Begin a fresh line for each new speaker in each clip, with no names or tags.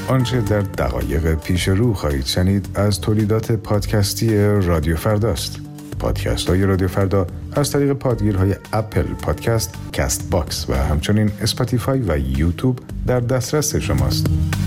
آنچه در دقایق پیش رو خواهید شنید از تولیدات پادکستی رادیو فرداست. پادکست های رادیو فردا از طریق پادگیرهای اپل پادکست، کست باکس و همچنین اسپاتیفای و یوتیوب در دسترس شماست.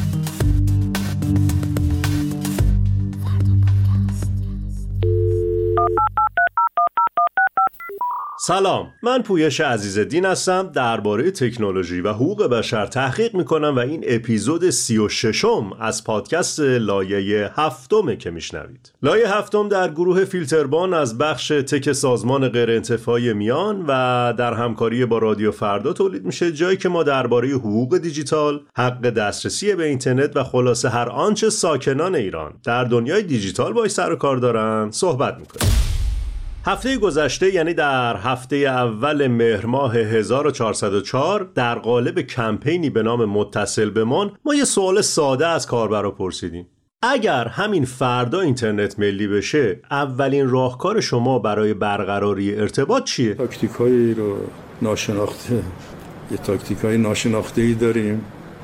سلام، من پویش عزیزالدین هستم. درباره تکنولوژی و حقوق بشر تحقیق میکنم و این اپیزود 36م از پادکست لایه 7 که میشنوید. لایه 7 در گروه فیلتربان از بخش تک سازمان غیرانتفاعی میان و در همکاری با رادیو فردا تولید میشه، جایی که ما درباره حقوق دیجیتال، حق دسترسی به اینترنت و خلاصه هر آنچه ساکنان ایران در دنیای دیجیتال باهاش سر و کار دارن صحبت میکنیم. هفته گذشته، یعنی در هفته اول مهر ماه 1404، در قالب کمپینی به نام متصل بمان ما یه سوال ساده از کاربرا پرسیدیم: اگر همین فردا اینترنت ملی بشه، اولین راهکار شما برای برقراری ارتباط چیه؟
تاکتیکایی رو تاکتیکای ناشناخته‌ای داریم.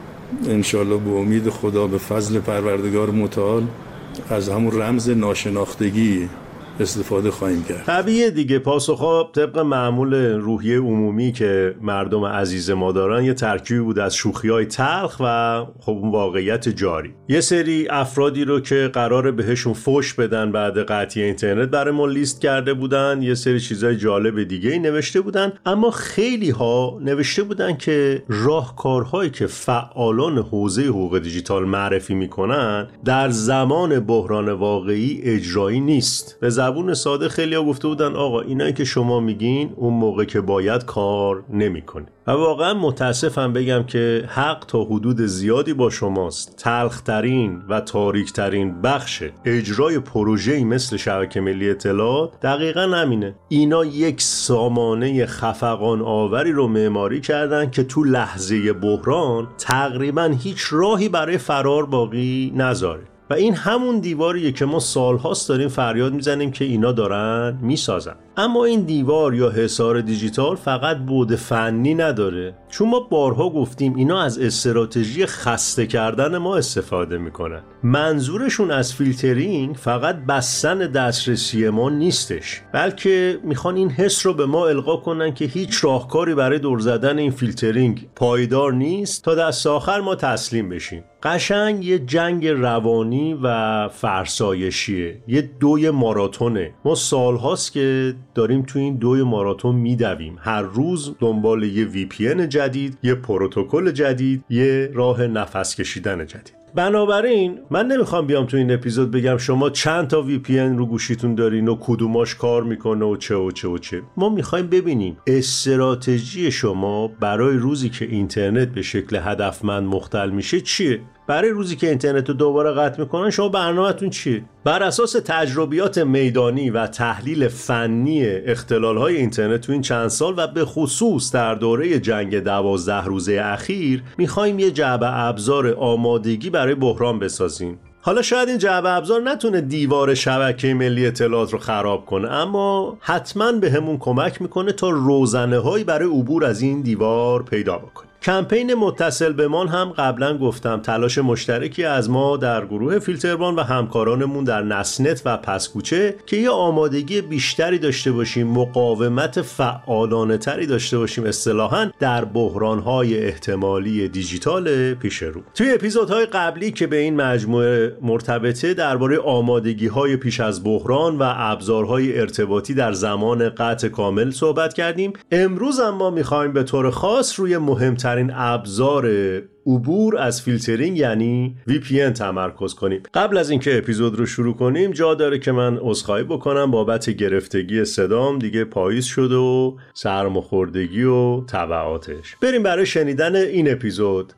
انشالله به امید خدا به فضل پروردگار متعال از همون رمز ناشناختگی استفاده خواهیم کرد.
طبیعیه دیگه، پاسخها طبق معمول روحیه عمومی که مردم عزیز ما دارن یه ترکیبی بود از شوخی‌های تلخ و خب اون واقعیت جاری. یه سری افرادی رو که قراره بهشون فوش بدن بعد قطعی اینترنت برای ما لیست کرده بودن، یه سری چیزای جالب دیگه‌ای نوشته بودن، اما خیلی ها نوشته بودن که راهکارهایی که فعالان حوزه حقوق دیجیتال معرفی میکنن در زمان بحران واقعی اجرایی نیست. به زبون ساده خیلی‌ها گفته بودن آقا اینایی که شما میگین اون موقع که باید کار نمی‌کنه. و واقعا متاسفم بگم که حق تا حدود زیادی با شماست. تلخترین و تاریکترین بخش اجرای پروژه‌ای مثل شبکه ملی اطلاعات دقیقاً همینه. اینا یک سامانه خفقان آوری رو معماری کردن که تو لحظه بحران تقریباً هیچ راهی برای فرار باقی نذاره. و این همون دیواریه که ما سالهاست داریم فریاد میزنیم که اینا دارن میسازن. اما این دیوار یا حصار دیجیتال فقط بعد فنی نداره، چون ما بارها گفتیم اینا از استراتژی خسته کردن ما استفاده میکنن. منظورشون از فیلترینگ فقط بستن دسترسی ما نیستش، بلکه میخوان این حس رو به ما القا کنن که هیچ راهکاری برای دور زدن این فیلترینگ پایدار نیست تا دست آخر ما تسلیم بشیم. قشنگ یه جنگ روانی و فرسایشیه، یه دوی ماراتونه. ما سالهاست که داریم تو این دوی ماراتون میدویم، هر روز دنبال یه VPN جدید، یه پروتکل جدید، یه راه نفس کشیدن جدید. بنابراین من نمیخوام بیام تو این اپیزود بگم شما چند تا VPN رو گوشیتون دارین و کدوماش کار میکنه و چه و چه و چه. ما میخوایم ببینیم استراتژی شما برای روزی که اینترنت به شکل هدفمند مختل میشه چیه. برای روزی که اینترنت رو دوباره قطع میکنن شما برنامه‌تون چیه؟ بر اساس تجربیات میدانی و تحلیل فنی اختلال‌های اینترنت تو این چند سال و به خصوص در دوره جنگ 12 روزه اخیر میخوایم یه جعبه ابزار آمادگی برای بحران بسازیم. حالا شاید این جعبه ابزار نتونه دیوار شبکه ملی اطلاعات رو خراب کنه، اما حتما به همون کمک میکنه تا روزنه‌هایی برای عبور از این دیوار پیدا بکنیم. کمپین متصل بمان هم قبلا گفتم تلاش مشترکی از ما در گروه فیلتربان و همکارانمون در نسنت و پسکوچه که یه آمادگی بیشتری داشته باشیم، مقاومت فعالانه تری داشته باشیم اصطلاحاً در بحران‌های احتمالی دیجیتال پیش رو. توی اپیزودهای قبلی که به این مجموعه مرتبطه درباره آمادگی‌های پیش از بحران و ابزارهای ارتباطی در زمان قطع کامل صحبت کردیم. امروز اما می‌خوایم به طور خاص روی مهمترین ابزار عبور از فیلترینگ یعنی VPN تمرکز کنیم. قبل از اینکه اپیزود رو شروع کنیم جا داره که من عذرخواهی بکنم بابت گرفتگی صدام، دیگه پاییز شده و سرماخوردگی و تبعاتش. بریم برای شنیدن این اپیزود.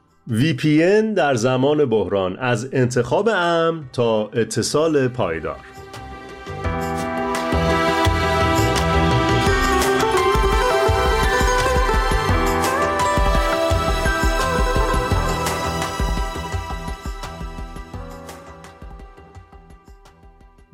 VPN در زمان بحران، از انتخاب امن تا اتصال پایدار.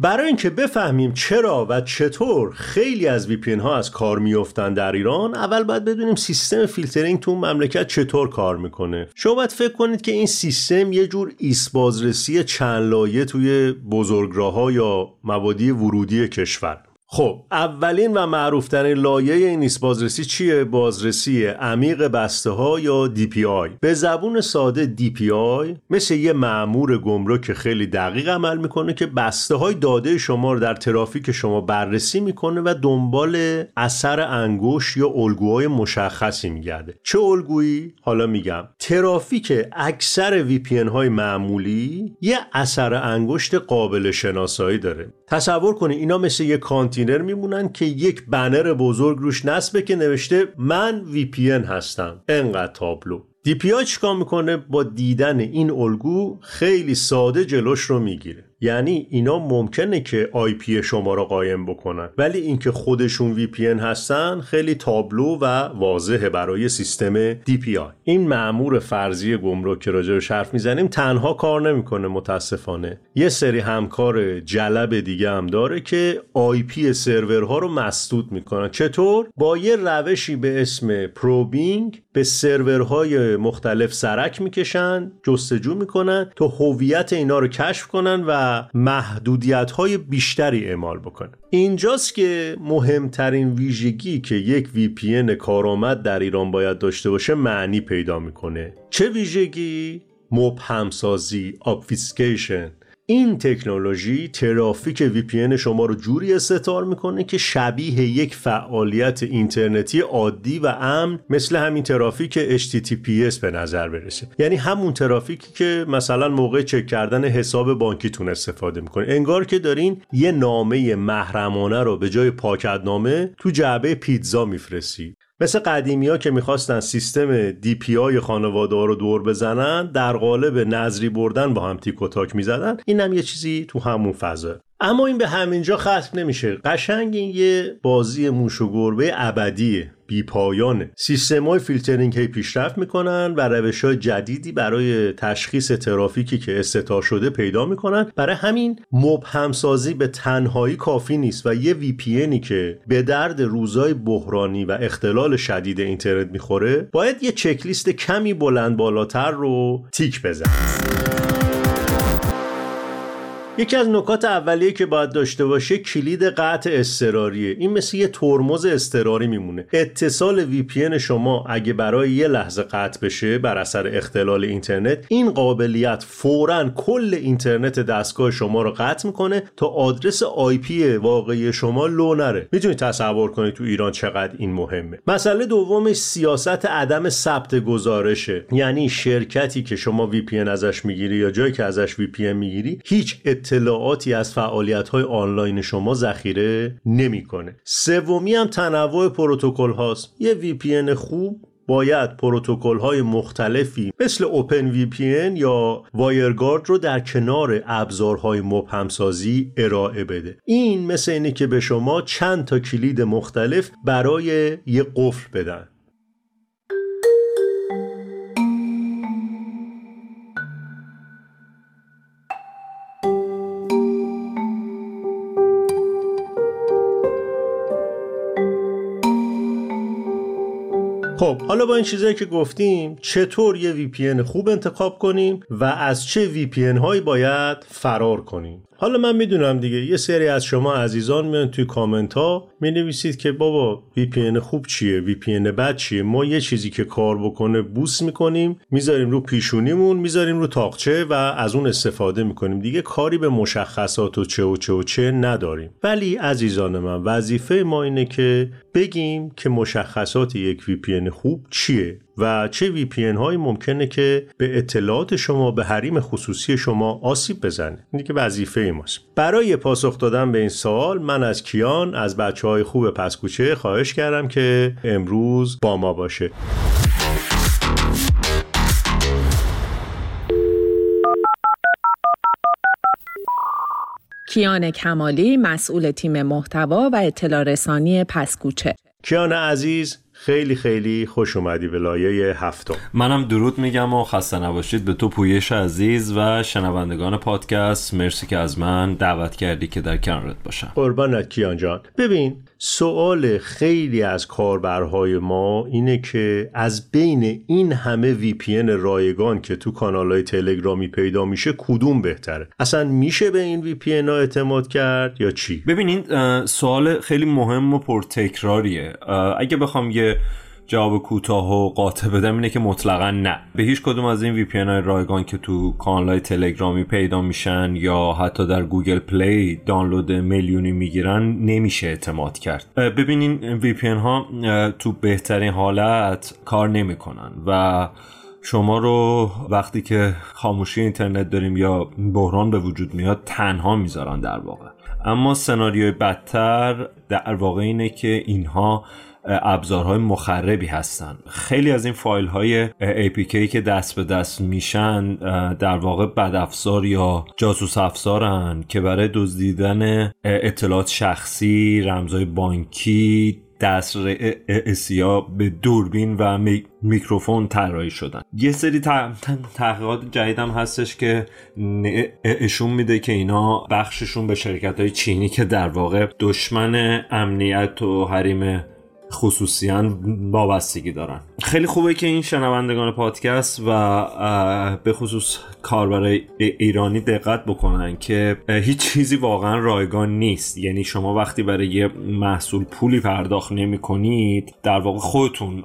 برای اینکه بفهمیم چرا و چطور خیلی از VPN ها از کار میافتن در ایران، اول باید بدونیم سیستم فیلترینگ تو مملکت چطور کار میکنه. شما باید فکر کنید که این سیستم یه جور ایست بازرسی چند لایه توی بزرگراه‌ها یا مبادی ورودی کشور. خب اولین و معروفترین لایه این ایست بازرسی چیه؟ بازرسی عمیق بسته ها یا DPI. به زبون ساده DPI مثل یه مأمور گمرک خیلی دقیق عمل میکنه که بسته های داده شما رو در ترافیک شما بررسی میکنه و دنبال اثر انگشت یا الگوهای مشخصی میگرده. چه الگویی؟ حالا میگم. ترافیک اکثر VPN های معمولی یه اثر انگشت قابل شناسایی داره. تصور کنید اینا مثل یه کانتینر میمونن که یک بنر بزرگ روش نصبه که نوشته من VPN هستم، انقدر تابلو. DPI چیکار میکنه؟ با دیدن این الگو خیلی ساده جلوش رو میگیره. یعنی اینا ممکنه که IP شما رو قایم بکنن، ولی اینکه خودشون VPN هستن خیلی تابلو و واضحه برای سیستم DPI. این مأمور فرضی گمرک که راجعش حرف میزنیم تنها کار نمیکنه متاسفانه. یه سری همکار جلب دیگه هم داره که IP سرورها رو مسدود میکنن. چطور؟ با یه روشی به اسم پروبینگ به سرورهای مختلف سرک میکشن، جستجو میکنن تا هویت اینا رو کشف کنن و محدودیت‌های بیشتری اعمال بکنه. اینجاست که مهمترین ویژگی که یک VPN کارآمد در ایران باید داشته باشه معنی پیدا میکنه. چه ویژگی؟ مبهم سازی، obfuscation. این تکنولوژی ترافیک VPN شما رو جوری استعار میکنه که شبیه یک فعالیت اینترنتی عادی و امن مثل همین ترافیک HTTPS به نظر برسه. یعنی همون ترافیکی که مثلا موقع چک کردن حساب بانکیتون استفاده میکنه. انگار که دارین یه نامه محرمانه رو به جای پاکتنامه تو جعبه پیتزا میفرستی. مثل قدیمی‌ها که می‌خواستن سیستم DPI خانواده ها رو دور بزنن، در قالب نظری بردن با هم تیک و تاک می‌زدن. اینم یه چیزی تو همون فضا. اما این به همینجا ختم نمیشه. قشنگ این یه بازی موش و گربه ابدیه، بی پایانه. سیستم‌های فیلترینگ هی پیشرفت میکنن و روش‌های جدیدی برای تشخیص ترافیکی که استتار شده پیدا میکنن. برای همین مبهم سازی به تنهایی کافی نیست و یه VPNی که به درد روزای بحرانی و اختلال شدید اینترنت میخوره باید یه چکلیست کمی بلند بالاتر رو تیک بزنه. یکی از نکات اولیه که باید داشته باشه کلید قطع اضطراریه. این مثل یه ترمز اضطراری میمونه. اتصال VPN شما اگه برای یه لحظه قطع بشه بر اثر اختلال اینترنت، این قابلیت فوراً کل اینترنت دستگاه شما رو قطع میکنه تا آدرس IP واقعی شما لو نره. میتونید تصور کنید تو ایران چقدر این مهمه. مسئله دومش سیاست عدم ثبت گزارشه. یعنی شرکتی که شما VPN ازش میگیری یا جایی که ازش VPN میگیری هیچ اطلاعاتی از فعالیت‌های آنلاین شما ذخیره نمی‌کنه. سومی هم تنوع پروتکل هاست. یه VPN خوب باید پروتکل‌های مختلفی مثل اوپن VPN یا وایرگارد رو در کنار ابزارهای مبهم سازی ارائه بده. این مثل اینه که به شما چند تا کلید مختلف برای یه قفل بدن. خب حالا با این چیزایی که گفتیم چطور یه VPN خوب انتخاب کنیم و از چه VPN هایی باید فرار کنیم؟ حالا من میدونم دیگه یه سری از شما عزیزان میان توی کامنت ها می نویسید که بابا VPN خوب چیه، VPN بد چیه. ما یه چیزی که کار بکنه بوس میکنیم، میذاریم رو پیشونیمون، میذاریم رو تاقچه و از اون استفاده میکنیم، دیگه کاری به مشخصات و چه نداریم. ولی عزیزان من وظیفه ما اینه که بگیم که مشخصات یک VPN خوب چیه و چه VPN هایی ممکنه که به اطلاعات شما، به حریم خصوصی شما آسیب بزنه. این که وظیفه ماست. برای پاسخ دادن به این سوال من از کیان، از بچه‌های خوب پسکوچه خواهش کردم که امروز با ما باشه.
کیان کمالی، مسئول تیم محتوا و اطلاع رسانی پسکوچه.
کیان عزیز خیلی خیلی خوش اومدی به لایه 7.
منم درود میگم و خسته نباشید به تو پویش عزیز و شنوندگان پادکست. مرسی که از من دعوت کردی که در کنارت باشم.
قربانت کیان جان. ببین، سوال خیلی از کاربرهای ما اینه که از بین این همه VPN رایگان که تو کانالهای تلگرامی پیدا میشه کدوم بهتره؟ اصلا میشه به این VPN ها اعتماد کرد یا چی؟
ببین، این سوال خیلی مهم و پرتکراریه. اگه بخوام یه جواب کوتاه و قاطع بدم اینه که مطلقاً نه. به هیچ کدوم از این VPN های رایگان که تو کانال‌های تلگرامی پیدا میشن یا حتی در گوگل پلی دانلود میلیونی میگیرن نمیشه اعتماد کرد. ببینین VPN ها تو بهترین حالت کار نمیکنن و شما رو وقتی که خاموشی اینترنت داریم یا بحران به وجود میاد تنها میذارن در واقع. اما سناریوی بدتر در واقع اینه که اینها ابزارهای مخربی هستن. خیلی از این فایل های APK که دست به دست میشن در واقع بدافزار یا جاسوس افزارن که برای دزدیدن اطلاعات شخصی، رمزهای بانکی، دسترسی به دوربین و میکروفون طراحی شدن. یه سری تحقیقات جدید هم هستش که نشون میده که اینا بخششون به شرکت‌های چینی که در واقع دشمن امنیت و حریم خصوصیان وابستگی دارن. خیلی خوبه که این شنوندگان پادکست و به خصوص کاربرای ایرانی دقت بکنن که هیچ چیزی واقعا رایگان نیست. یعنی شما وقتی برای یه محصول پولی پرداخت نمی کنید در واقع خودتون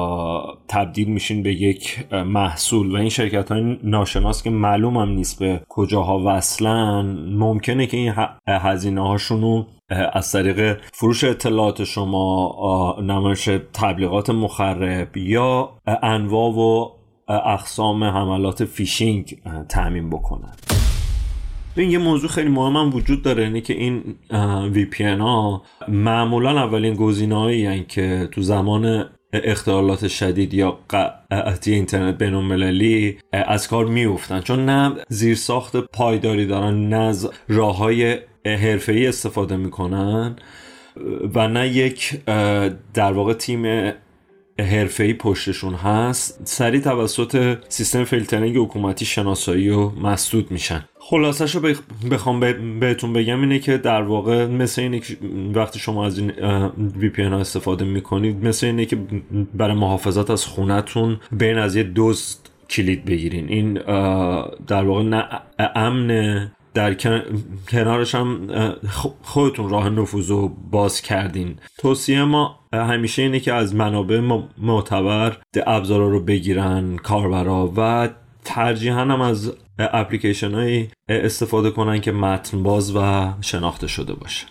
تبدیل میشین به یک محصول و این شرکت های ناشناس که معلوم هم نیست به کجاها وصلن ممکنه که این هزینه هاشونو از طریق فروش اطلاعات شما، نمایش تبلیغات مخرب یا انواع و اقسام حملات فیشینگ تامین بکنن. این یه موضوع خیلی مهم هم وجود داره، اینه که این VPN ها معمولا اولین گزینه‌هایی هستند که تو زمان اختلالات شدید یا قطعی اینترنت بین‌المللی از کار میافتن، چون نه زیرساخت پایداری دارن، نه از راه‌های حرفه‌ای استفاده میکنن و نه یک در واقع تیم حرفه‌ای پشتشون هست. سریع توسط سیستم فیلترینگ حکومتی شناسایی و مسدود میشن. خلاصش رو بخوام بهتون بگم اینه که در واقع مثل اینه که وقتی شما از این VPN ها استفاده میکنید مثل اینه که برای محافظت از خونتون بین از یه دزد کلید بگیرین. این در واقع نه امنه، در کنارش هم خودتون راه نفوذ رو باز کردین. توصیه ما همیشه اینه که از منابع معتبر ابزارا رو بگیرن کاربرا و ترجیحاً هم از اپلیکیشن هایی استفاده کنن که متن باز و شناخته شده باشه.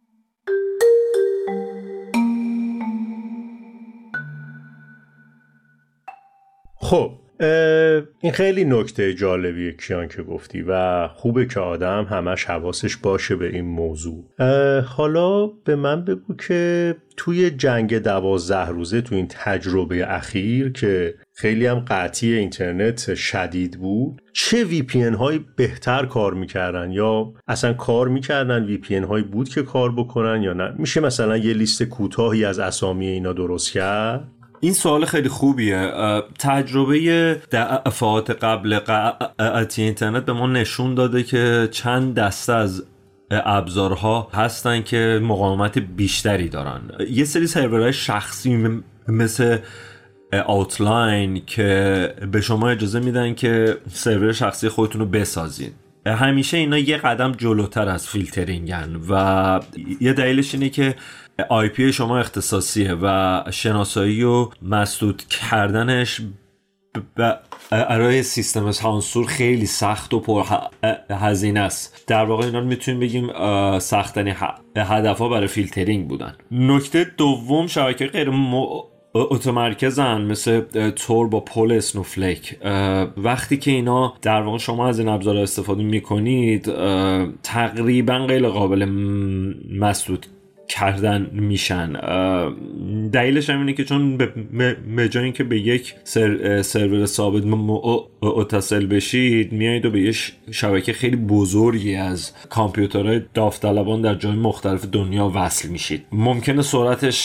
خب این خیلی نکته جالبیه کیان که گفتی و خوبه که آدم همش حواسش باشه به این موضوع. حالا به من بگو که توی جنگ 12 روزه، تو این تجربه اخیر که خیلی هم قطعی اینترنت شدید بود، چه VPN هایی بهتر کار میکردن یا اصلا کار میکردن؟ VPN هایی بود که کار بکنن یا نه؟ میشه مثلا یه لیست کوتاهی از اسامی اینا درست کرد؟
این سوال خیلی خوبیه. تجربه دفعات قبل قطعی اینترنت به ما نشون داده که چند دسته از ابزارها هستن که مقاومت بیشتری دارن. یه سری سرورهای شخصی مثل آوتلاین که به شما اجازه میدن که سرور شخصی خودتون رو بسازید. همیشه اینا یه قدم جلوتر از فیلترینگن و یه دلیلش اینه که IP شما اختصاصیه و شناسایی و مسدود کردنش برای سیستم سانسور خیلی سخت و پر هزینه است. در واقع اینا رو میتونیم بگیم سخت‌ترین هدفها برای فیلترینگ بودن. نکته دوم، شبکه غیر اتومرکزن مثل تور با پول اسنوفلیک. وقتی که اینا در واقع شما از این ابزارها استفاده میکنید تقریبا غیر قابل مسدود کردن میشن. دلیلش هم اینه که چون به جای اینکه به یک سرور ثابت متصل بشید میایید و به یک شبکه خیلی بزرگی از کامپیوترهای داوطلبان در جای مختلف دنیا وصل میشید. ممکنه سرعتش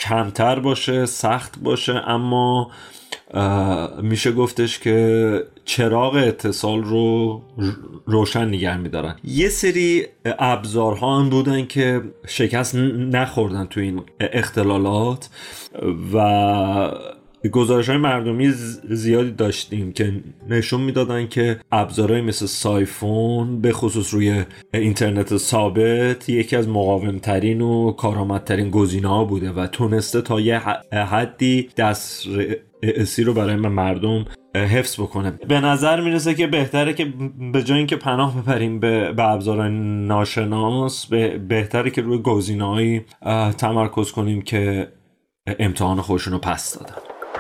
کمتر باشه، سخت باشه، اما میشه گفتش که چراغ اتصال رو روشن نگه میدارن. یه سری ابزارها هم بودن که شکست نخوردن تو این اختلالات و گزارش‌های مردمی زیادی داشتیم که نشون میدادن که ابزارهای مثل سایفون به خصوص روی اینترنت ثابت یکی از مقاومترین و کارآمدترین گزینه‌ها بوده و تونسته تا یه حدی دسترسی رو برای مردم حفظ بکنه. به نظر میرسه که بهتره که به جای اینکه پناه ببریم به ابزار ناشناس، بهتره که روی گزینه‌هایی تمرکز کنیم که امتحان خودشون رو پس دادن.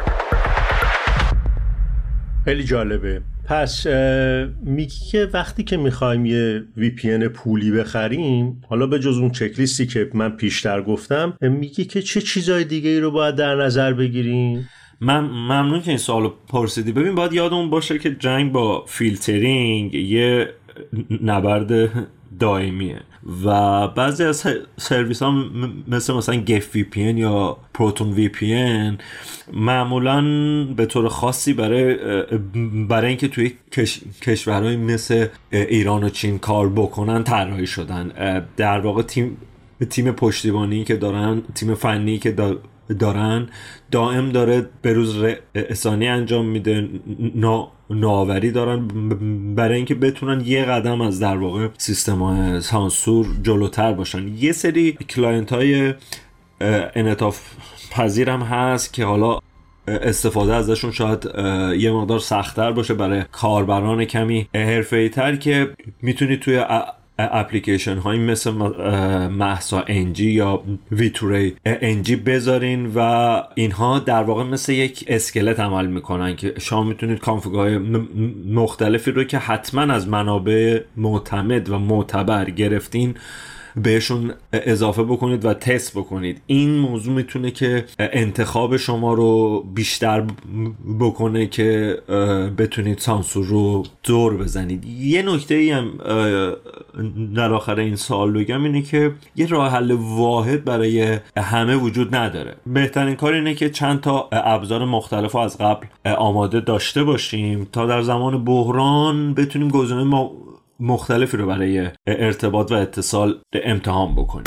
خیلی جالبه. پس میگی که وقتی که میخوایم یه VPN پولی بخریم، حالا به جز اون چکلیستی که من پیشتر گفتم، میگی که چه چیزای دیگه ای رو باید در نظر بگیریم؟
من ممنون که این سوالو پرسیدی. ببین، باید یادمون باشه که جنگ با فیلترینگ یه نبرد دائمیه و بعضی از سرویس ها مثلا گف VPN یا پروتون VPN معمولا به طور خاصی برای اینکه توی کشورهای مثل ایران و چین کار بکنن طراحی شدن. در واقع تیم پشتیبانی که دارن، تیم فنی که دارن دائم داره به روز رسانی انجام میده، نوآوری دارن برای اینکه بتونن یه قدم از در واقع سیستم سانسور جلوتر باشن. یه سری کلاینت های انعطاف پذیر هم هست که حالا استفاده ازشون شاید یه مقدار سخت‌تر باشه برای کاربران کمی حرفه‌ای تر، که میتونید توی اپلیکیشن هایی مثل مهسا انجی یا ویتوری انجی بذارین و اینها در واقع مثل یک اسکلت عمل میکنن که شما میتونید کانفیگ‌های مختلفی رو که حتما از منابع معتمد و معتبر گرفتین بهشون اضافه بکنید و تست بکنید. این موضوع میتونه که انتخاب شما رو بیشتر بکنه که بتونید سانسور رو دور بزنید. یه نکته ای هم در آخر این سوال بگم اینه که یه راه حل واحد برای همه وجود نداره. بهترین کار اینه که چند تا ابزار مختلف از قبل آماده داشته باشیم تا در زمان بحران بتونیم گزینه‌های مختلفی رو برای ارتباط و اتصال امتحان بکنیم.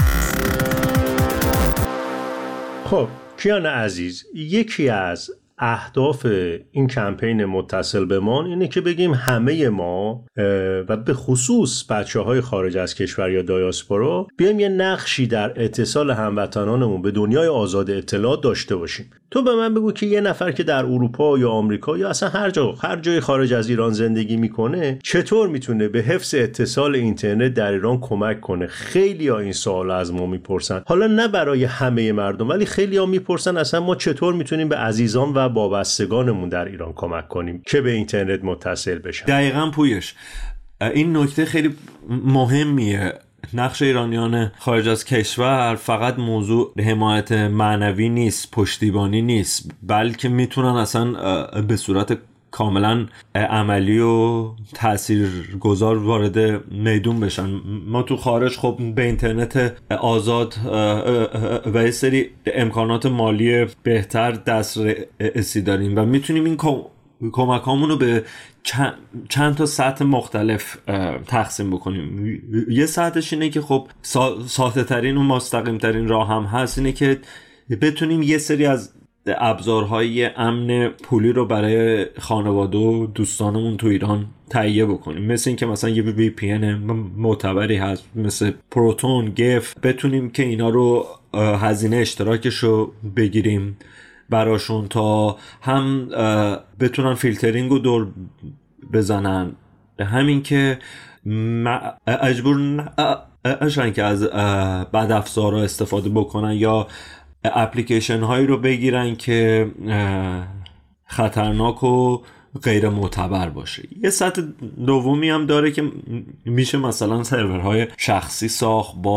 خب کیان عزیز، یکی از اهداف این کمپین متصل به ما اینه که بگیم همه ما و به خصوص بچه‌های خارج از کشور یا دایاسپورا بیایم یه نقشی در اتصال هموطنانمون به دنیای آزاد اطلاعات داشته باشیم. تو به من بگو که یه نفر که در اروپا یا آمریکا یا اصلا هر جای خارج از ایران زندگی میکنه چطور میتونه به حفظ اتصال اینترنت در ایران کمک کنه؟ خیلی ها این سوال از ما میپرسن، حالا نه برای همه مردم ولی خیلی ها میپرسن اصلا ما چطور میتونیم به عزیزان و وابستگانمون در ایران کمک کنیم که به اینترنت متصل بشن.
دقیقاً پویش، این نکته خیلی مهمیه. نقش ایرانیان خارج از کشور فقط موضوع حمایت معنوی نیست، پشتیبانی نیست، بلکه میتونن اصلا به صورت کاملا عملی و تاثیرگذار وارد میدون بشن. ما تو خارج خب به اینترنت آزاد و یه سری امکانات مالی بهتر دسترسی داریم و میتونیم این کمکامون رو به چند تا سطح مختلف تقسیم بکنیم. یه سطحش اینه که خب ساده ترین و مستقیم ترین راه هم هست، اینه که بتونیم یه سری از ابزارهای امن پولی رو برای خانواده و دوستانمون تو ایران تهیه بکنیم، مثل این که مثلا یه VPN معتبری هست مثل پروتون، گف، بتونیم که اینا رو هزینه اشتراکش رو بگیریم براشون تا هم بتونن فیلترینگ رو دور بزنن، همین که اجبور نشن که از بد افزارها استفاده بکنن یا اپلیکیشن هایی رو بگیرن که خطرناک و غیر معتبر باشه. یه سطح دومی هم داره که میشه مثلا سرورهای شخصی ساخت با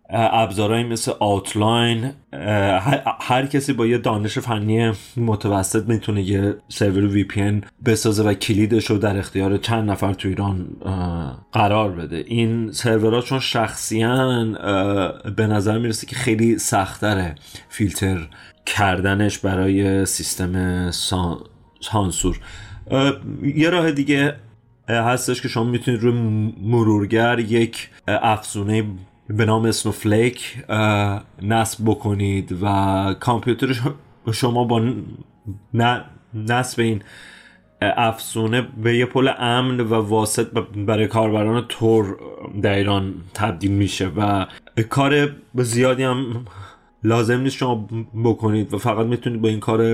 ابزارهایی مثل آوتلاین. هر کسی با یه دانش فنی متوسط میتونه یه سرور وی پی ان بسازه و کلیدش رو در اختیار چند نفر تو ایران قرار بده. این سرورها چون شخصیان به نظر میرسه که خیلی سخت‌تره فیلتر کردنش برای سیستم سانسور. یه راه دیگه هستش که شما میتونید روی مرورگر یک افزونه به نام اسنوفلیک نصب بکنید و کامپیوتر شما با نصب این افزونه به یه پل امن و واسط برای کاربران تور در ایران تبدیل میشه و کار زیادی هم لازم نیست شما بکنید و فقط میتونید با این کار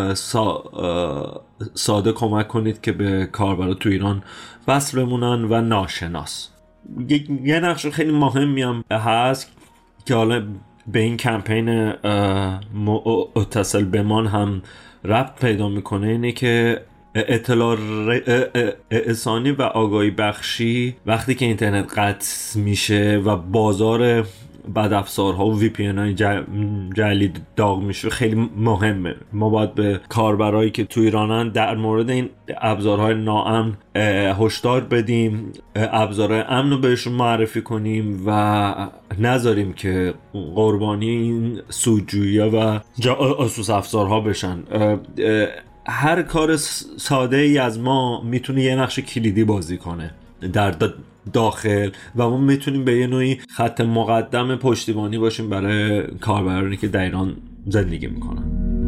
ساده کمک کنید که به کاربران تو ایران وصل بمونن و ناشناس. یه نقش خیلی مهمی هم هست که حالا به این کمپین اتصل بمان هم ربط پیدا میکنه، اینه که اطلاع رسانی و آگاهی بخشی وقتی که اینترنت قطع میشه و بازار بدافزارها و وی پی ان های جعلی داغ میشه خیلی مهمه. ما باید به کاربرایی که تو ایرانن در مورد این ابزارهای ناامن هشدار بدیم، ابزارهای امن رو بهشون معرفی کنیم و نذاریم که قربانی این سودجویی‌ها و جاسوس افزارها بشن. هر کار ساده ای از ما میتونه یه نقش کلیدی بازی کنه در داخل و ما میتونیم به یه نوعی خط مقدم پشتیبانی باشیم برای کاربرانی که در ایران زندگی میکنن.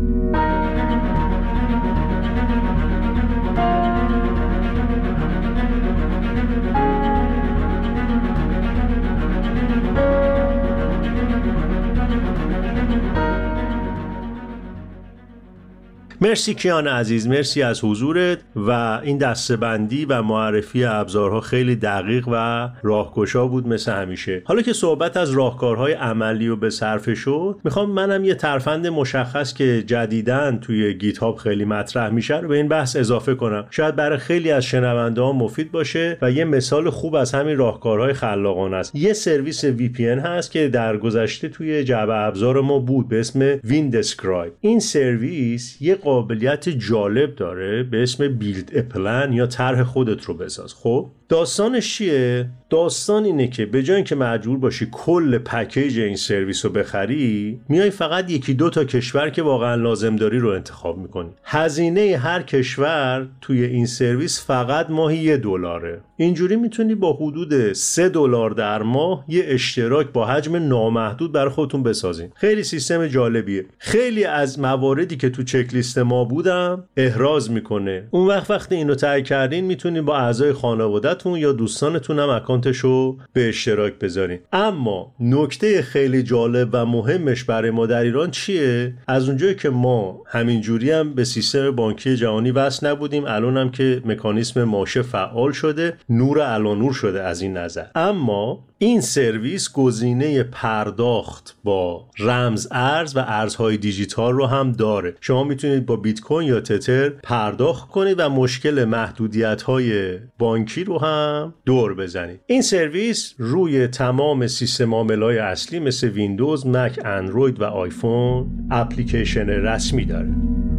مرسی کیان عزیز، مرسی از حضورت و این دسته‌بندی و معرفی ابزارها خیلی دقیق و راهگشا بود مثل همیشه. حالا که صحبت از راهکارهای عملی و به صرفه شد، میخوام منم یه ترفند مشخص که جدیداً توی گیت هاب خیلی مطرح میشه رو به این بحث اضافه کنم. شاید برای خیلی از شنونده‌ها مفید باشه و یه مثال خوب از همین راهکارهای خلاقانه است. یه سرویس وی پی ان هست که در گذشته توی جعبه ابزار ما بود به اسم ویندسکرایب. این سرویس یه قابلیت جالب داره به اسم بیلد اپلن یا طرح خودت رو بساز. خب داستانش چیه؟ داستان اینه که به جای اینکه مجبور باشی کل پکیج این سرویس رو بخری، میای فقط یکی دو تا کشور که واقعا لازم داری رو انتخاب میکنی. هزینه هر کشور توی این سرویس فقط ماهی $1. اینجوری میتونی با حدود $3 در ماه یه اشتراک با حجم نامحدود برای خودتون بسازین. خیلی سیستم جالبیه. خیلی از مواردی که تو چک لیست ما بودم احراز میکنه. اون وقتی اینو تایید کردین میتونین با اعضای خانواده‌تون یا دوستانتون هم اکانتشو به اشتراک بذارین. اما نکته خیلی جالب و مهمش برای ما در ایران چیه؟ از اونجایی که ما همینجوری هم به سیستم بانکی جهانی وصل نبودیم، الان هم که مکانیزم ماشه فعال شده، نور علانور شده از این نظر. اما این سرویس گزینه پرداخت با رمز ارز و ارزهای دیجیتال رو هم داره. شما میتونید با بیت کوین یا تتر پرداخت کنید و مشکل محدودیت‌های بانکی رو هم دور بزنید. این سرویس روی تمام سیستم عامل‌های اصلی مثل ویندوز، مک، اندروید و آیفون اپلیکیشن رسمی داره.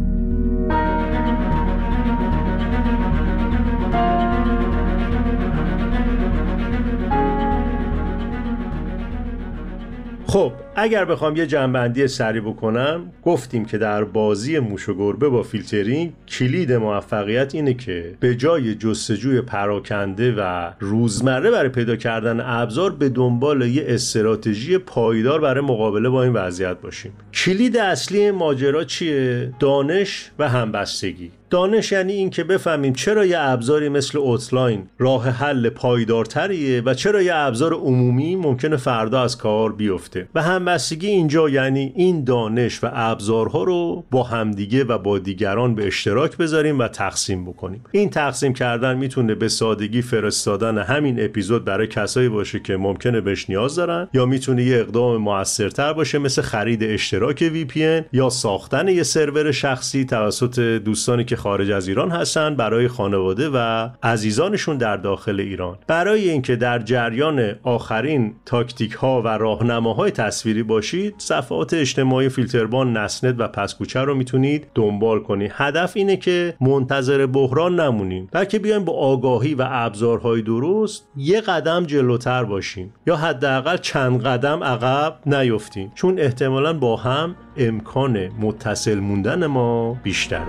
خب اگر بخوام یه جنبندی سریع بکنم، گفتیم که در بازی موش و گربه با فیلترینگ کلید موفقیت اینه که به جای جستجوی پراکنده و روزمره برای پیدا کردن ابزار به دنبال یه استراتژی پایدار برای مقابله با این وضعیت باشیم. کلید اصلی ماجرا چیه؟ دانش و همبستگی. دانش یعنی این که بفهمیم چرا یه ابزاری مثل اوتلاین راه حل پایدارتریه و چرا یه ابزار عمومی ممکنه فردا از کار بیفته. و هم همبستگی اینجا یعنی این دانش و ابزارها رو با همدیگه و با دیگران به اشتراک بذاریم و تقسیم بکنیم. این تقسیم کردن میتونه به سادگی فرستادن همین اپیزود برای کسایی باشه که ممکنه بهش نیاز دارن، یا میتونه یه اقدام موثرتر باشه مثل خرید اشتراک VPN یا ساختن یه سرور شخصی توسط دوستانی که خارج از ایران هستن برای خانواده و عزیزانشون در داخل ایران. برای اینکه در جریان آخرین تاکتیک ها و راهنماهای تصویری باشید، صفحات اجتماعی فیلتربان، نسنت و پسکوچه رو میتونید دنبال کنید. هدف اینه که منتظر بحران نمونیم، بلکه بیایم با آگاهی و ابزارهای درست یه قدم جلوتر باشیم یا حداقل چند قدم عقب نیفتیم، چون احتمالاً با هم امکان متصل موندن ما بیشتره.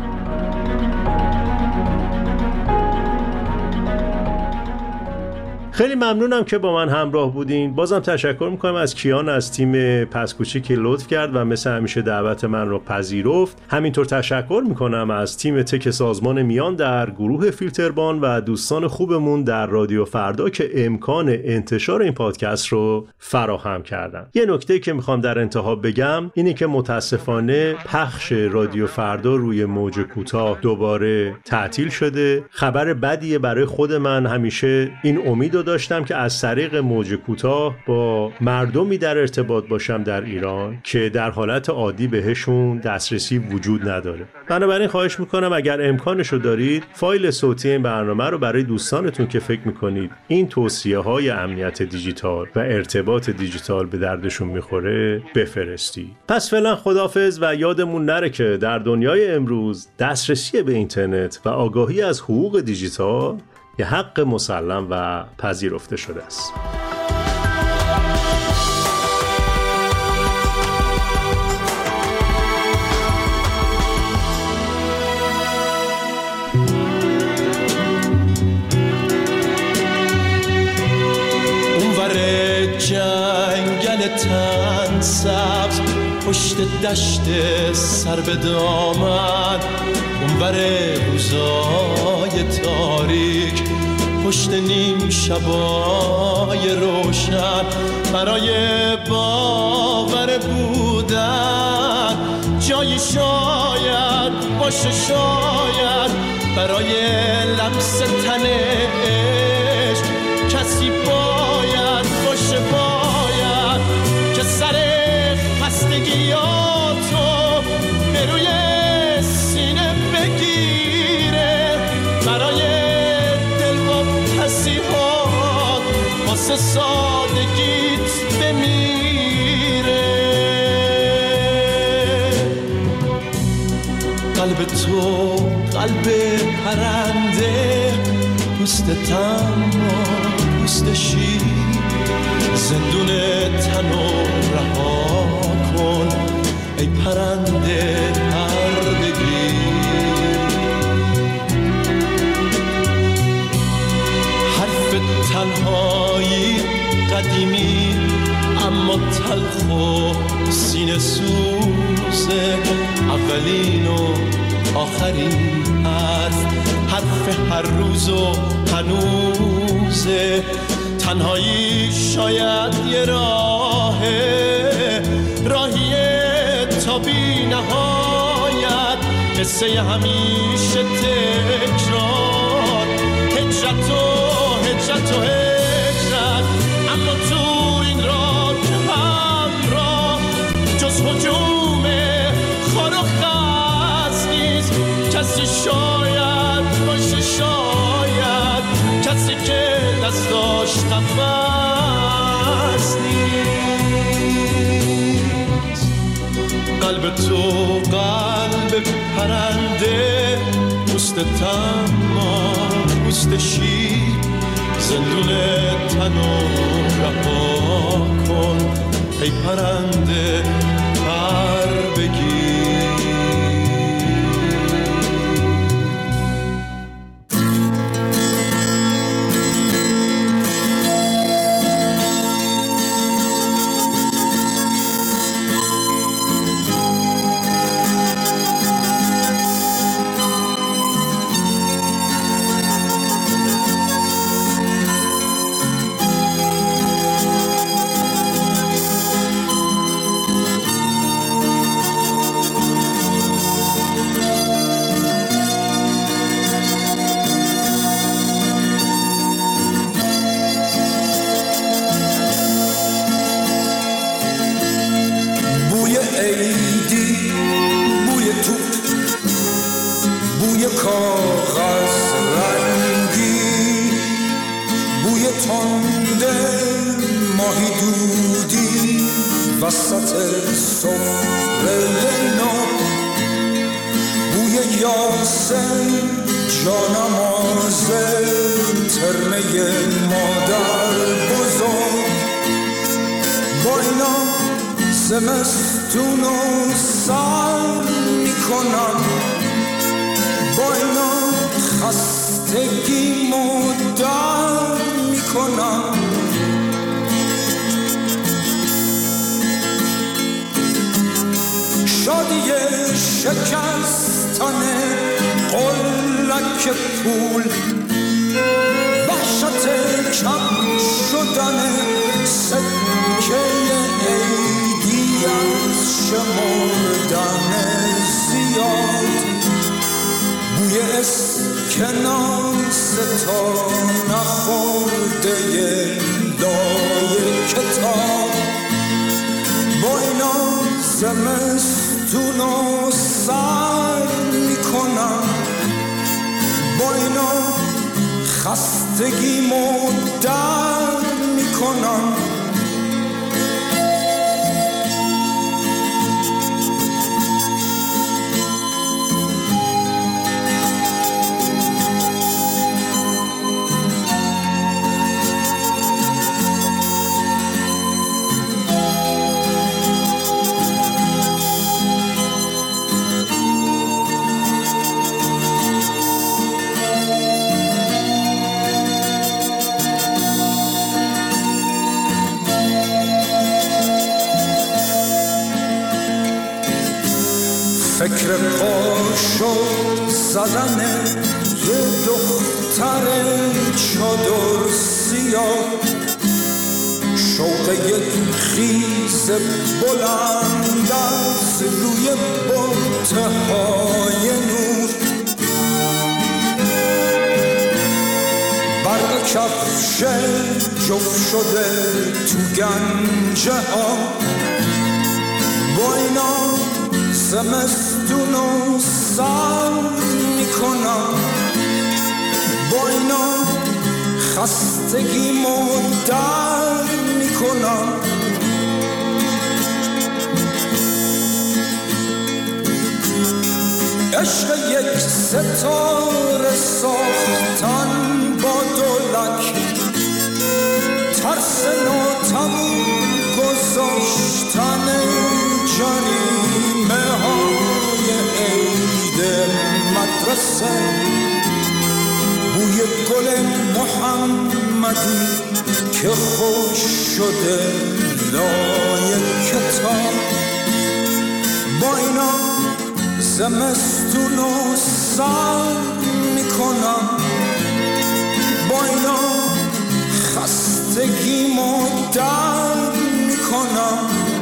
خیلی ممنونم که با من همراه بودین. بازم تشکر میکنم از کیان از تیم پسکوچه که لطف کرد و مثل همیشه دعوت من رو پذیرفت. همینطور تشکر میکنم از تیم تک سازمان میان در گروه فیلتربان و دوستان خوبمون در رادیو فردا که امکان انتشار این پادکست رو فراهم کردن. یه نکته که میخوام در انتها بگم اینه که متاسفانه پخش رادیو فردا روی موج کوتاه دوباره تعطیل شده. خبر بدیه برای خود من. همیشه این امید داشتم که از طریق موج کوتاه با مردمی در ارتباط باشم در ایران که در حالت عادی بهشون دسترسی وجود نداره. بنابراین خواهش میکنم اگر امکانشو دارید فایل صوتی این برنامه رو برای دوستانتون که فکر میکنید این توصیه های امنیت دیجیتال و ارتباط دیجیتال به دردشون میخوره بفرستید. پس فعلا خداحافظ و یادمون نره که در دنیای امروز دسترسی به اینترنت و آگاهی از حقوق دیجیتال یه حق مسلم و پذیرفته شده است.
اونور جنگل تن سبز پشت دشت سر به دامن، اونور روزای تاریک پشت نیم شبای روشن، برای باور بودن جایی شاید باشه، شاید برای لمس تن عشق کسی باید باشه، باید که سر خستگیاتو به روی سینه بگیره، برای واسه سادگیت بمیره. قلب تو قلب پرنده، پوست تما پوست شیر، زندون تنو رها کن ای پرنده پر بگیر. تنهایی قدیمی اما تلخ و سینه سوزه، اولین و آخرین حرف هر روز و هنوزه. تنهایی شاید یه راهیه تا بی نهایت، قصه همیشه تکرار، هجرت و هجرت، اما تو این راه همراه جز هجوم خار و خس نیست کسی، شاید باشه، شاید کسی که دستاش قفس نیست. قلب تو قلب پرنده، پوست تما پوست شیر، زندون تنو رها کن ای پرنده پر بگیر. بوی کاغذ رنگی، بوی تنده ماهی دودی وسط سفره نو، بوی یاسم جانماز ترمه مادر بزرگ. با اینا زمستون و سر میکنم، با اینا خستگی مدر میکنم. شادی شکستن قلک پول، وحشت کم شدن سکه عیدی از شمردن زیاد، بوی اسکناس تا نخورده لای کتاب. با اینا زمستون و سر میکنم، با اینا خستگی مدر میکنم. فکر پاشو زدن یه دختر چادر سیاه، شوق یک خیز بلند از روی بطه‌های نور، برق کفش جفت شده تو گنجه ها. با اینا زمستون و سر میکنم، با اینا خستگی مدر میکنم. عشق یک ستاره ساختن با دولک، ترس ناتموم گذاشتن جریمه های عید مدرسه، بوی گل محمدی که خوش شده لای کتاب. با اینا زمستون و سر میکنم، با اینا خستگی مدر میکنم.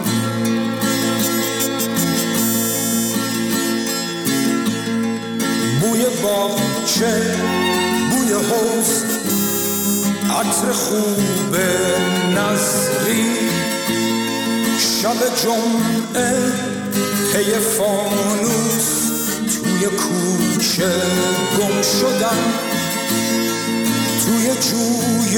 بوی باغچه، بوی حوض، عطر خوب نظری، شب جمعه پی فانوس توی کوچه گم شدن، توی جوی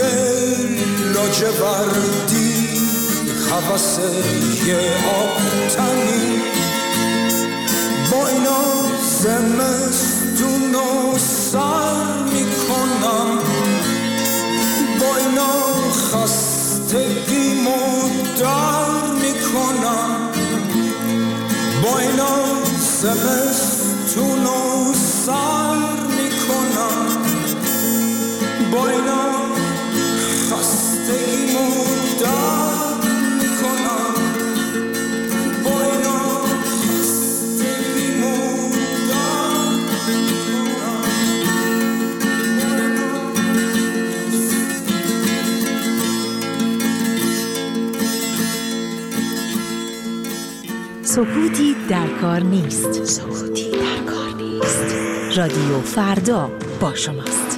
لاجوردی هوس یه آبتنی. با اینا زمستون و سر میکنم، با اینا خستگی مدر میکنم. با اینا زمستون و سر میکنم، با اینا خستگی مدر میکنم. با اینا خستگی مدر میکنم.
سکوتی در کار نیست. سکوتی در کار نیست. رادیو فردا با شماست.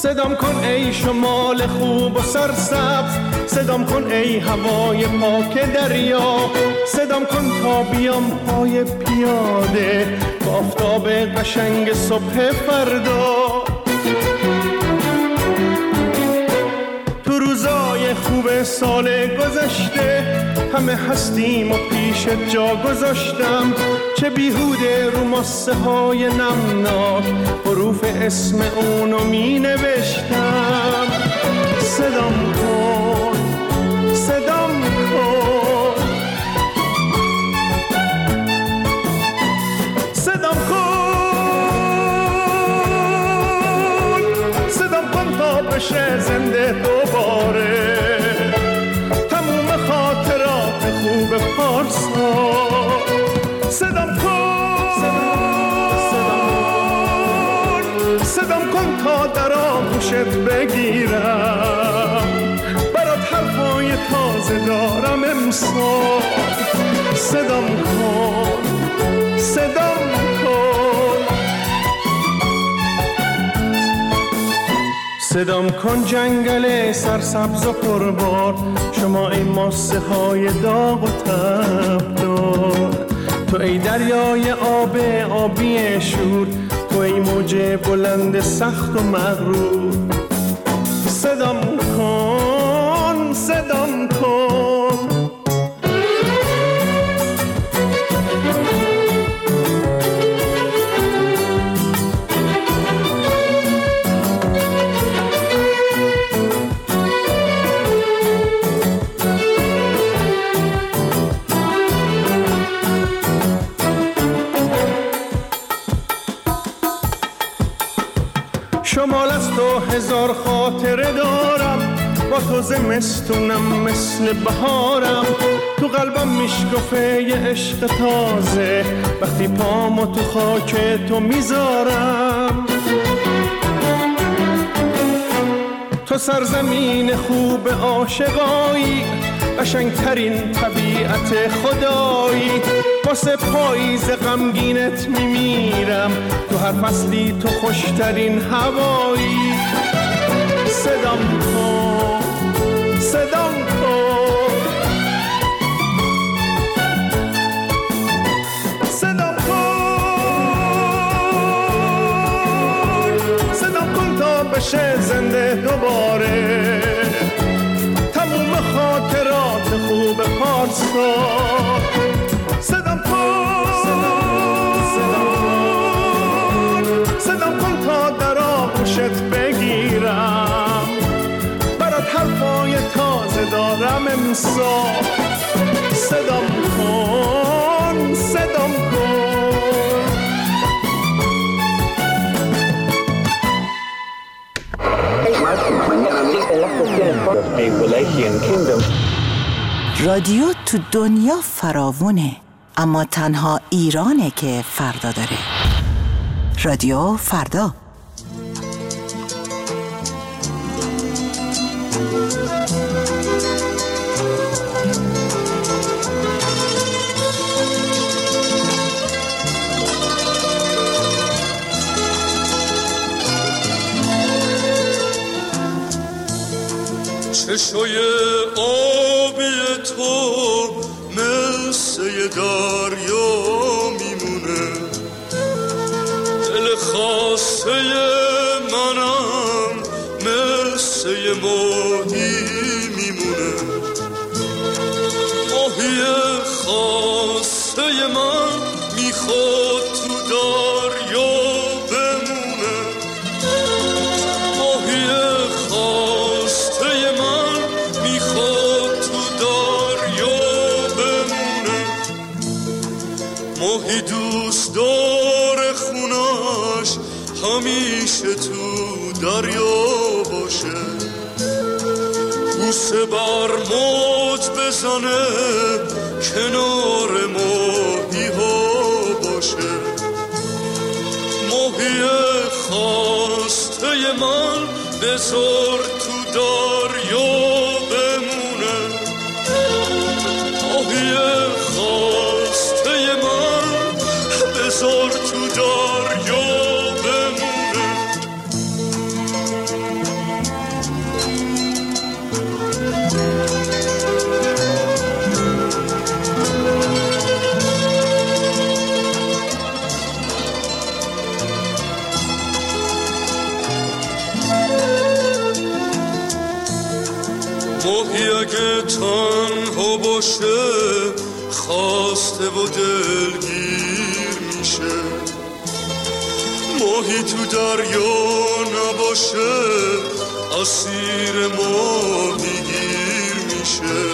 صدام کن ای شمال خوب و سرسبز، صدام کن ای هوای پاک دریا، صدام کن تا بیام پای پیاده با آفتاب قشنگ صبح فردا. تو روزای خوب سال گذشته همه هستیم و پیش جا گذاشتم، چه بیهوده رو ماسه های نمناک حروف اسم اونو می نوشتم. صدام کن، صدام کن، صدام کن، صدام کن تا بشه زنده دوباره تموم خاطرات خوب پارسا. صدام کن، صدام کن تا در آغوشت بگیرم، برات حرفای تازه دارم امسال. صدام کن، صدام کن، صدام کن جنگل سرسبز و پربار، شما ای ماسه های داغ و تبدار، تو ای دریای آبی شور، تو ای موج بلند سخت و مغرور. صدام کن، صدام کن، شمال از تو هزار خاطره دارم، با تو زمستونم مثل بهارم، تو قلبم میشکفه یه عشق تازه وقتی پامو تو خاک تو میذارم. تو سرزمین خوب عاشقایی، قشنگترین طبیعت خدایی، واسه پاییز غمگینت میمیرم، تو هر فصلی تو خوشترین هوایی. صدام کن، صدام کن، صدام کن، صدام کن تا بشه زنده دوباره تموم خاطرات خوب پارسا. صدام کن، صدام کن تا در آغوشت بگیرم، برات حرفای تازه دارم امسال. صدام کن، صدام کن.
رادیو تو دنیا فراوونه، اما تنها ایرانه که فردا داره. رادیو فردا.
چشای آبی تو مثل دریا میمونه، دل خاصه منم مثل ماهی میمونه، ماهی خاصه من میخواد تو دریا بمونه، ماهی خاصه من میخواد تو دریا بمونه، ماهی دوست داره خونش همیشه تو دریا باشه، بوسه بر موج بزنه کنار ماهی ها باشه، ماهی خواسته من بذار تو دریا بمونه، ماهی خواسته من بذار تو دریا بمونه. ماهی اگه تنها باشه خواسته و دلگیر میشه، ماهی تو دریا نباشه اسیر ماهی گیر میشه.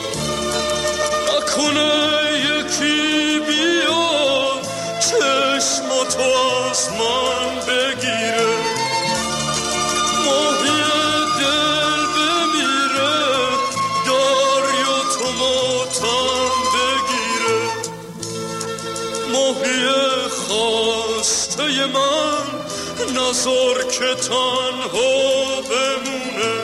نکنه یکی بیاد چشماتو از من بگیره، ماهی دل بمیره دریا تو ماتم بگیره. ماهی خواسته من نذار که تنها بمونه،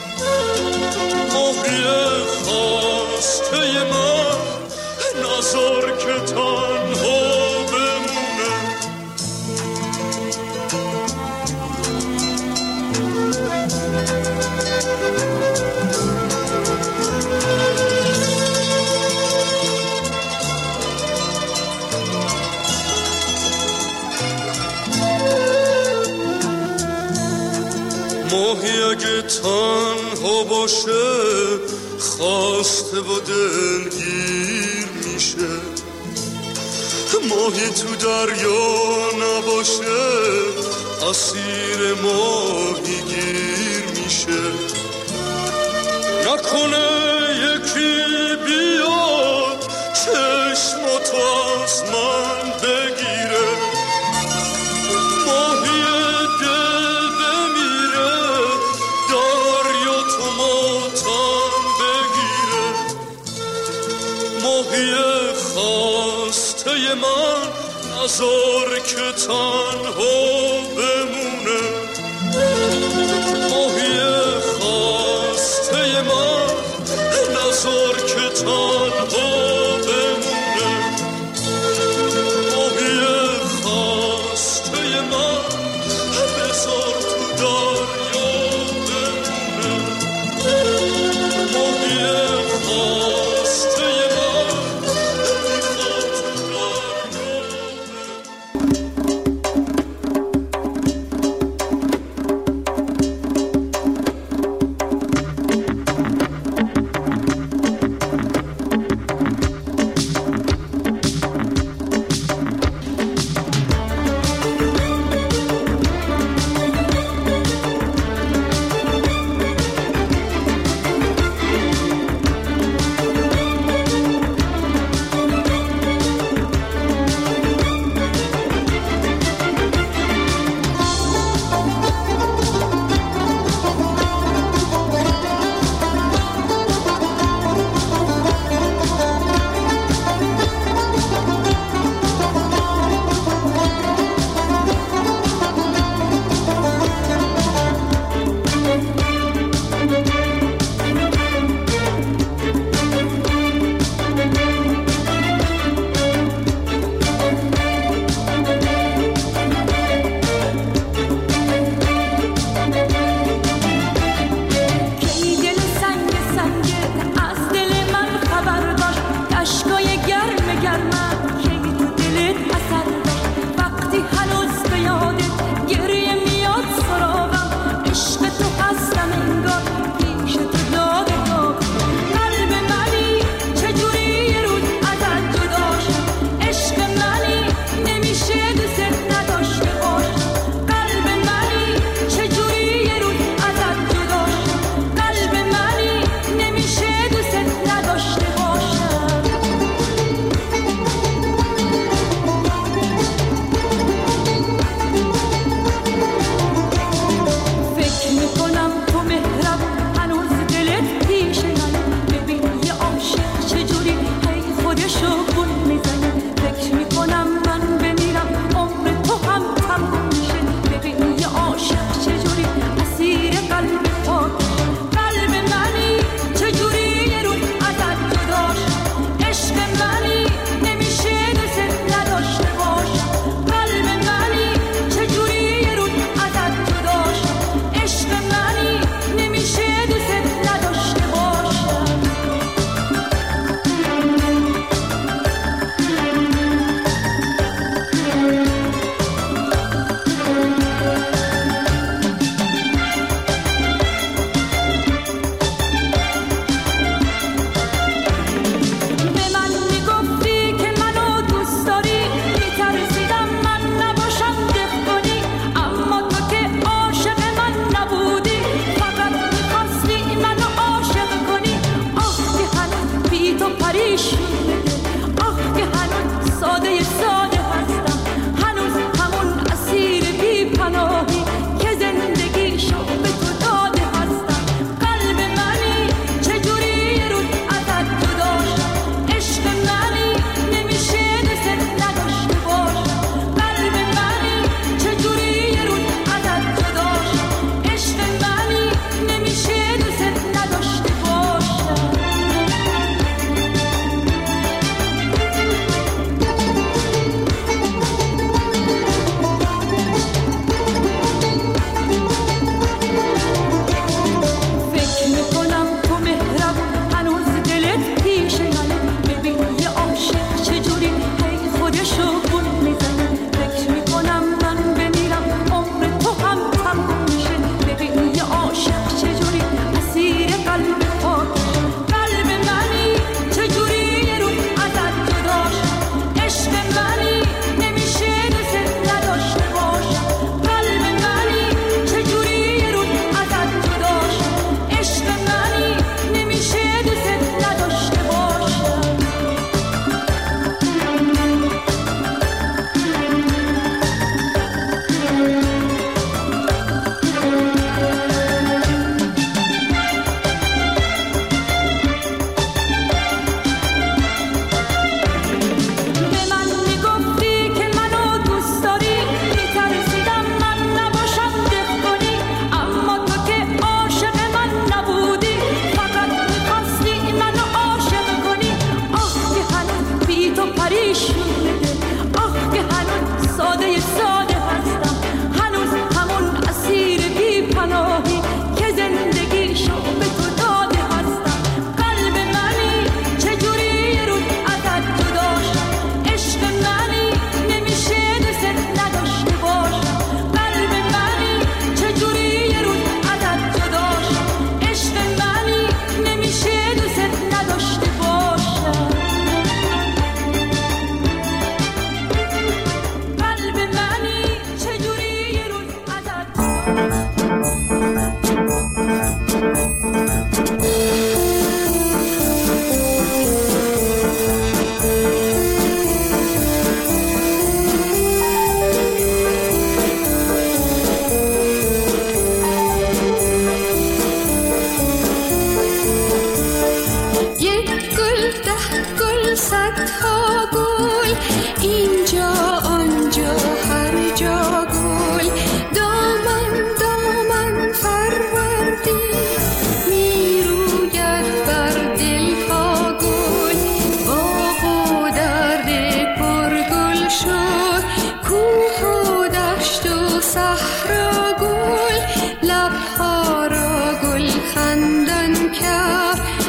ماهی خواسته من نذار که تنها بمونه. ماهی اگه تنها باشه خواسته و دلگیر میشه، ماهی تو دریا نباشه اسیر ماهی گیر میشه. نکنه یکی بیاد چشماتو از من بگیره، ماهی دل بمیره دریا تو ماتم بگیره. ماهی خواسته من نذار که تنها بمونه، ماهی خواسته من نذار که تنها بمونه، ماهی خواسته من بذار تو دریا بمونه، ماهی خواسته من میخواد تو دریا بمونه.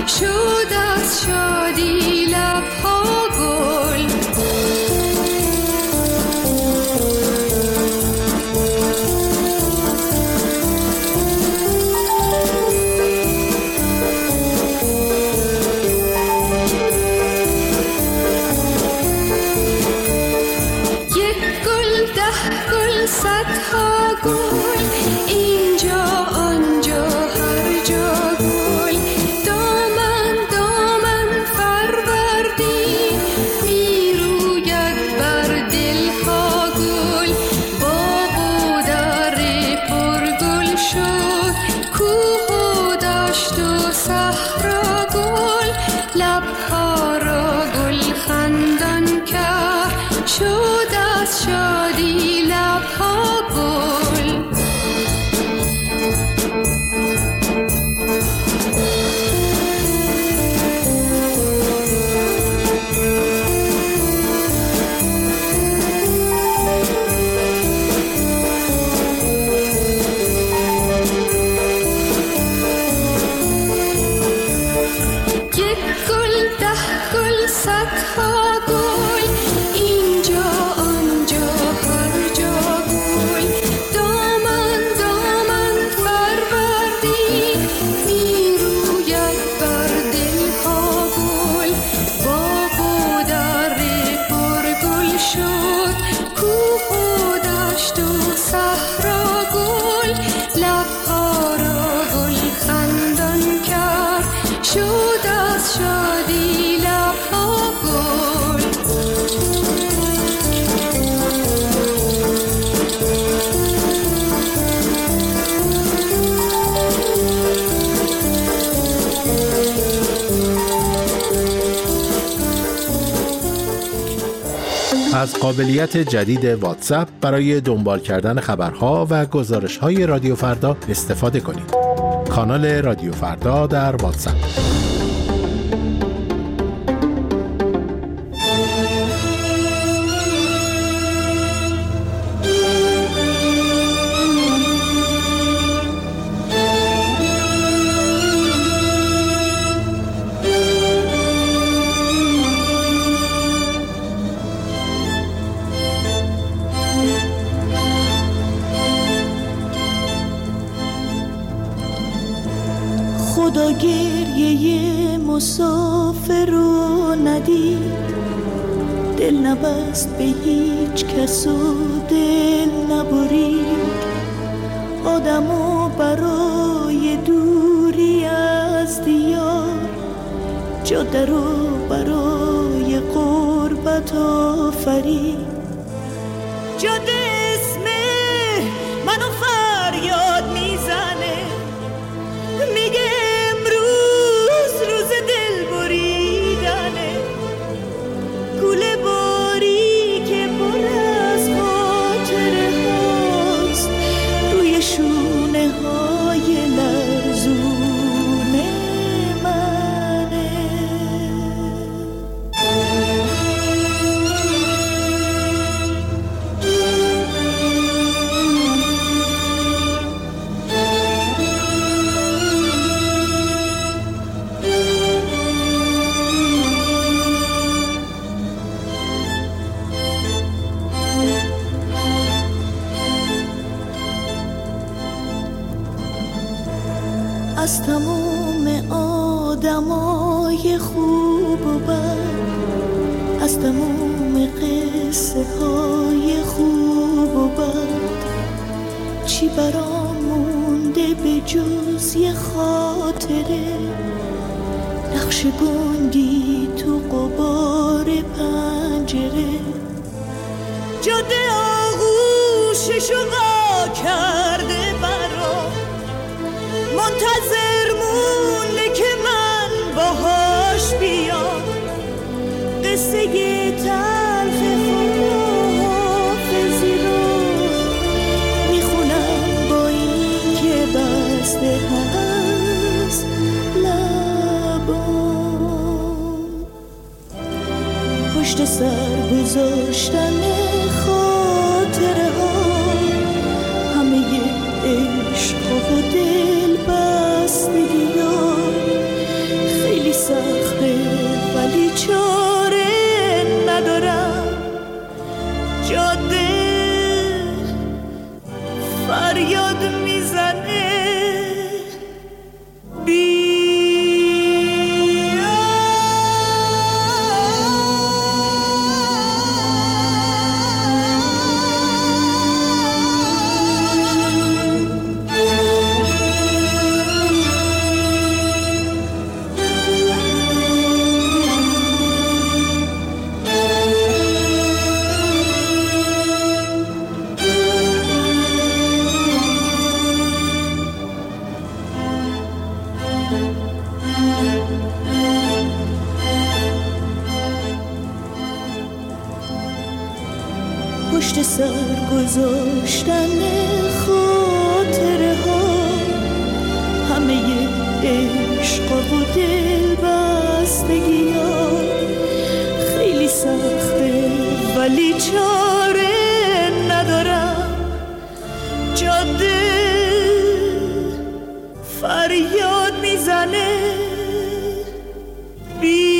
شد از شادی لبها گل. یک گل 10 گل 100 ها گل، اینجا آنجا هر جا گل. دامن دامن فروردین میروید بر دلها گل. باغ و در پر گل شد، کوه و دشت و صحرا گل. لبها را گل خندان کرد، شد از شادی لبها گل. یک گل 10 گل 100 ها گل، اینجا آنجا هر جا گل. دامن دامن فروردین میروید بر دلها گل. باغ و در پر گل شد، کوه و دشت و صحرا گل. لبها را گل خندان کرد، شد از شادی لبها گل.
از قابلیت جدید واتساپ برای دنبال کردن خبرها و گزارش‌های رادیو فردا استفاده کنید. کانال رادیو فردا در واتساپ.
خدا گریه مسافر رو ندید، دل نبست به هیچ کس و دل نبرید. آدمو برای دوری از دیار، جاده رو برای غربت آفرید. جاده اسم منو فریاد میزنه، میگه امروز روز دل بریدنه. گوله باری که پر از خاطره هاست، روی شونه های لرزونه منه. از تمام آدمای خوب و بد، از تمام قصه های خوب و بد، چی برام مونده به جز یه خاطره؟ نقش گندی تو غبار پنجره. جاده آغوششو وا کرده برام، منتظر مونده که من باهاش بیام. قصه تلخ خداحافظی رو میخونم با این که بسته هست لبام. پشت سر گذاشتن خاطره ها، همه عشق و دل بستگی ها، خیلی پشت سر گذاشتن خاطره ها، همه عشق و دل بستگی ها خیلی سخته ولی چاره ندارم. جاده فریاد میزنه بی